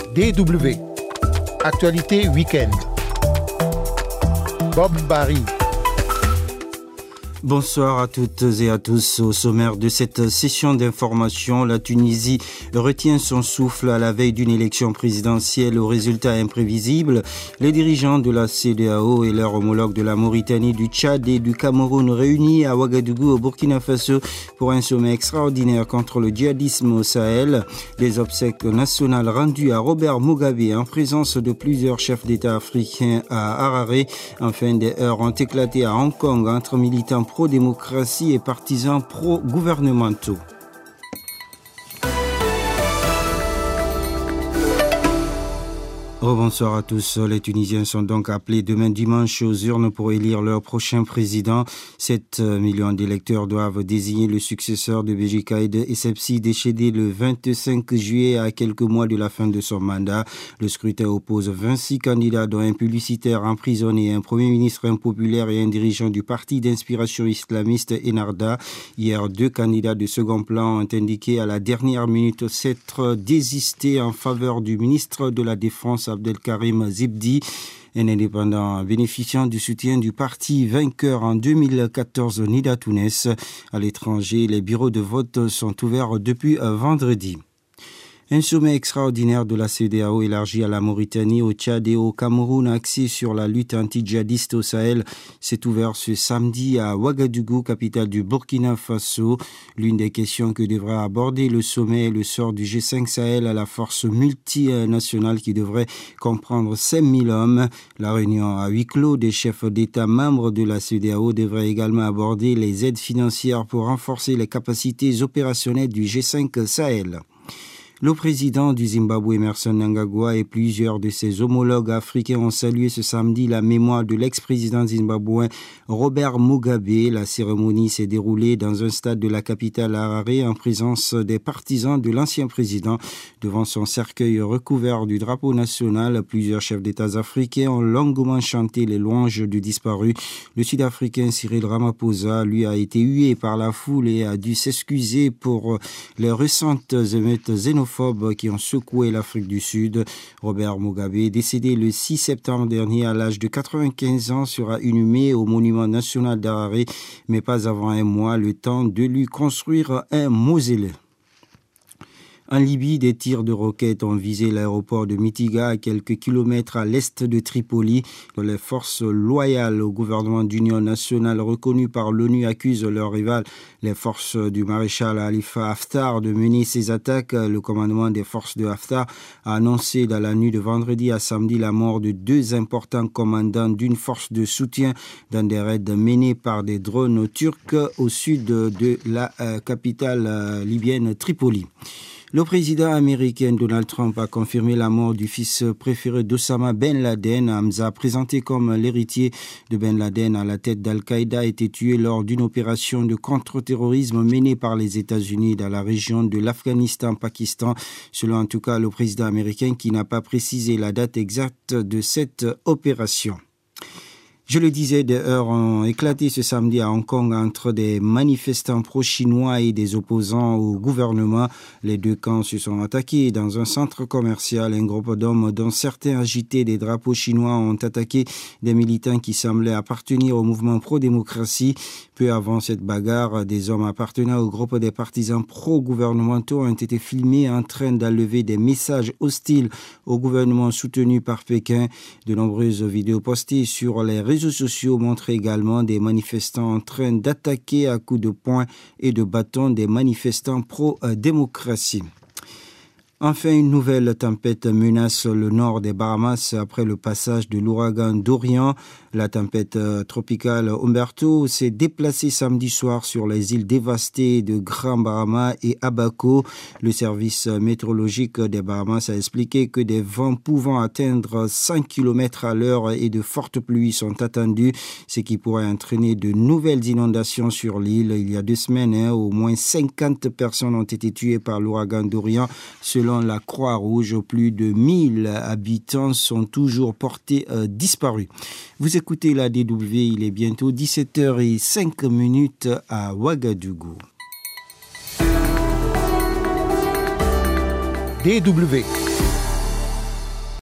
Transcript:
DW. Actualité week-end. Bob Barry. Bonsoir à toutes et à tous. Au sommaire de cette session d'information, la Tunisie retient son souffle à la veille d'une élection présidentielle aux résultats imprévisibles. Les dirigeants de la CEDEAO et leurs homologues de la Mauritanie, du Tchad et du Cameroun réunis à Ouagadougou au Burkina Faso pour un sommet extraordinaire contre le djihadisme au Sahel. Des obsèques nationales rendues à Robert Mugabe en présence de plusieurs chefs d'État africains à Harare. Enfin, des heurts ont éclaté à Hong Kong entre militants pro-démocratie et partisans pro-gouvernementaux. Bonsoir à tous. Les Tunisiens sont donc appelés demain dimanche aux urnes pour élire leur prochain président. 7 millions d'électeurs doivent désigner le successeur de Béji Caïd Essebsi, décédé le 25 juillet à quelques mois de la fin de son mandat. Le scrutin oppose 26 candidats, dont un publicitaire emprisonné, un premier ministre impopulaire et un dirigeant du parti d'inspiration islamiste Ennahda. Hier, 2 candidats de second plan ont indiqué à la dernière minute s'être désistés en faveur du ministre de la Défense Abdelkarim Zibdi, un indépendant bénéficiant du soutien du parti vainqueur en 2014 Nida Tounes. À l'étranger, les bureaux de vote sont ouverts depuis vendredi. Un sommet extraordinaire de la CEDEAO élargi à la Mauritanie, au Tchad et au Cameroun, axé sur la lutte anti-djihadiste au Sahel, s'est ouvert ce samedi à Ouagadougou, capitale du Burkina Faso. L'une des questions que devra aborder le sommet est le sort du G5 Sahel à la force multinationale qui devrait comprendre 5000 hommes. La réunion à huis clos des chefs d'État membres de la CEDEAO devrait également aborder les aides financières pour renforcer les capacités opérationnelles du G5 Sahel. Le président du Zimbabwe, Emmerson Mnangagwa, et plusieurs de ses homologues africains ont salué ce samedi la mémoire de l'ex-président zimbabwéen Robert Mugabe. La cérémonie s'est déroulée dans un stade de la capitale Harare en présence des partisans de l'ancien président. Devant son cercueil recouvert du drapeau national, plusieurs chefs d'État africains ont longuement chanté les louanges du disparu. Le Sud-Africain Cyril Ramaphosa, lui, a été hué par la foule et a dû s'excuser pour les récentes émeutes xénophobes qui ont secoué l'Afrique du Sud. Robert Mugabe, décédé le 6 septembre dernier à l'âge de 95 ans, sera inhumé au monument national d'Harare, mais pas avant un mois, le temps de lui construire un mausolée. En Libye, des tirs de roquettes ont visé l'aéroport de Mitiga, à quelques kilomètres à l'est de Tripoli. Les forces loyales au gouvernement d'union nationale reconnu par l'ONU accusent leurs rivales, les forces du maréchal Khalifa Haftar, de mener ces attaques. Le commandement des forces de Haftar a annoncé dans la nuit de vendredi à samedi la mort de 2 importants commandants d'une force de soutien dans des raids menés par des drones turcs au sud de la capitale libyenne Tripoli. Le président américain Donald Trump a confirmé la mort du fils préféré d'Osama Ben Laden. Hamza, présenté comme l'héritier de Ben Laden à la tête d'Al-Qaïda, a été tué lors d'une opération de contre-terrorisme menée par les États-Unis dans la région de l'Afghanistan-Pakistan, selon en tout cas le président américain qui n'a pas précisé la date exacte de cette opération. Je le disais, des heurts ont éclaté ce samedi à Hong Kong entre des manifestants pro-chinois et des opposants au gouvernement. Les 2 camps se sont attaqués dans un centre commercial. Un groupe d'hommes, dont certains agitaient des drapeaux chinois, ont attaqué des militants qui semblaient appartenir au mouvement pro-démocratie. Peu avant cette bagarre, des hommes appartenant au groupe des partisans pro-gouvernementaux ont été filmés en train d'enlever des messages hostiles au gouvernement soutenu par Pékin. De nombreuses vidéos postées sur les réseaux sociaux montrent également des manifestants en train d'attaquer à coups de poing et de bâton des manifestants pro-démocratie. Enfin, une nouvelle tempête menace le nord des Bahamas après le passage de l'ouragan Dorian. La tempête tropicale Humberto s'est déplacée samedi soir sur les îles dévastées de Grand Bahama et Abaco. Le service météorologique des Bahamas a expliqué que des vents pouvant atteindre 100 km à l'heure et de fortes pluies sont attendus, ce qui pourrait entraîner de nouvelles inondations sur l'île. Il y a 2 semaines, au moins 50 personnes ont été tuées par l'ouragan Dorian. Selon la Croix-Rouge, plus de 1000 habitants sont toujours portés disparus. Vous écoutez la DW, il est bientôt 17h05 à Ouagadougou. DW.